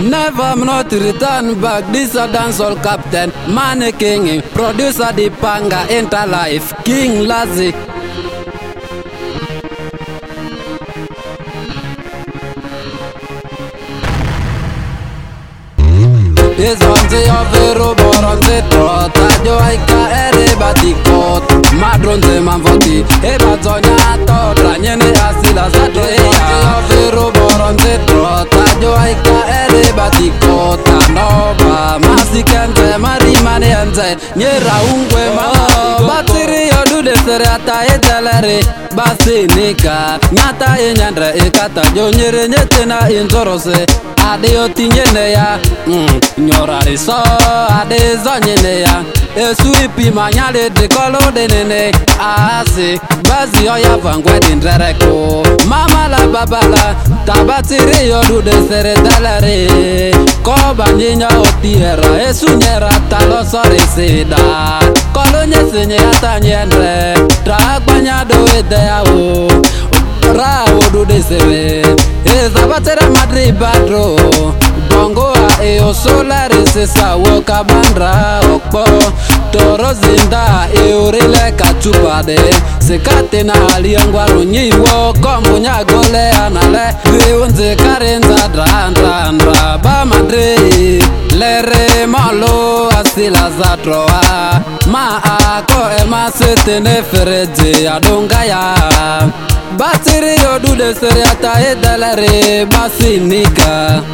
Never I'm not return back. This a dancehall captain, Money King, producer the Panga, Interlife, King Lazy. Is on the Avero Boron the Trota, Joaika Ere Batikot, Madron de Manvoti, Ebatonato, Ranyene Asila Zato, Avero Boron the Trota, Joaika Ere Batikot, Nova, Masikante, Marimanente, Niera Unque Mama, Batiri Odu de Serata Etelere, Basinika, Nyata Enyandre Ekata, Jonyere Nyetena Intorose. Ade otinyene ya, nyorari so ade zonyene ya. Esuipi manyale de kolo denene, ase bazi oya vangwe dindrereko. Mama la babala, tabatiri yodu de sere dalare. Koba nyinya otiera, esunyera talo sore seda. Kolo nyesenye atanyendre, tragbanya do edeyao. Ra odu de sere. Zabatera Madrid badro Bongo a eo solare se sa woka bandra okpo Toro zinda eurele kachupade Se katena aliangwaru nyiwo Kombo nyagole anale Riunze karenza drandra Ba Madrid Lere malo asila za troa Ma ako ema setene fereze adongaya Batiri yodu de seriata edalare basinika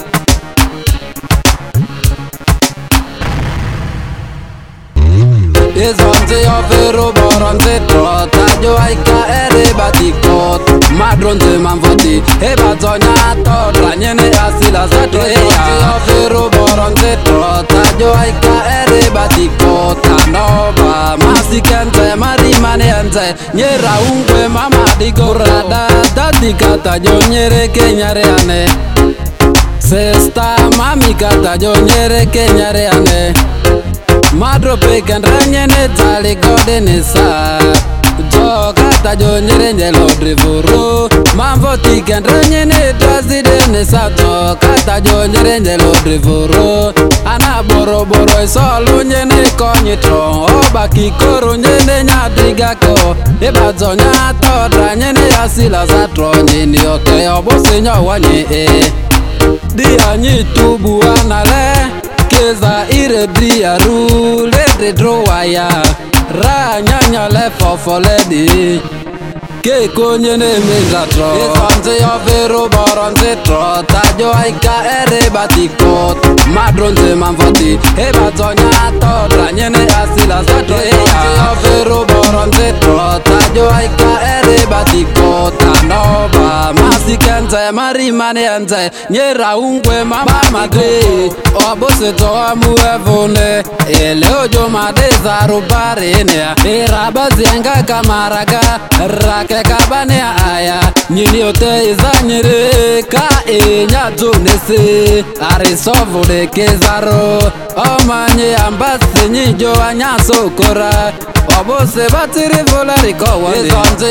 Is on the Avero Boron the Trota, Joaika Ere Batikot, Madron de Manvoti, Ebatonato, Ranyene Asila Zato, Avero Boron the Trota, Joaika Ere Batikot, Nova, Masikante, Marimanente, Niera Unque Mama di Gorada, Dadikata, Jonyere Kenyareane, Sesta Mamikata, Jonyere Kenyareane. Madro pekan ranyene tali godenesa Jokata jonyere njelo drivuru Mamvo tikan ranyene trazidene sato Kata jonyere njelo drivuru Ana boro boro isolu nyene konyitro Oba kikoro nyene nyadrigako Eba zonyato ranyene asila satro Nyini ote obose nyawanye Dia nyitubu anale Keza ire bria ru lede drowaya Ra nyanya le fofo ledi Ke konye ne meza tro Isonze Avero Boron ze tro Tajo aika ere batikot Madron ze manvoti Eba zonyato Ranyene asila zato Isonze Avero Boron ze tro Tajo aika ere batikot Anova Masikente Marimanente Niera Unque Mama Madrid Obose toa muevone Ele ojo madeza rubarinea Irabazienga kamaraga Rake kabanea aya Nyini ote izanyere Ka nyadunese Arisovu de kezaro Omanye ambasi nyijo anyasokora Obose batiri volari kowande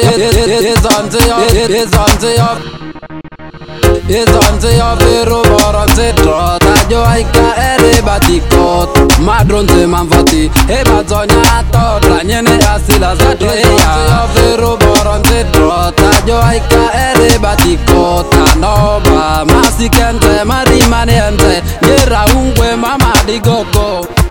Is on the Avero Boron the Trota, Joaika Ere Batikot, Madron de Manvoti, Ebatonato, Ranyene Asila Zato, Avero Boron the Trota, Joaika Ere Batikot, Nova, Masikente, Marimanente, Niera Unque Mama di Goko.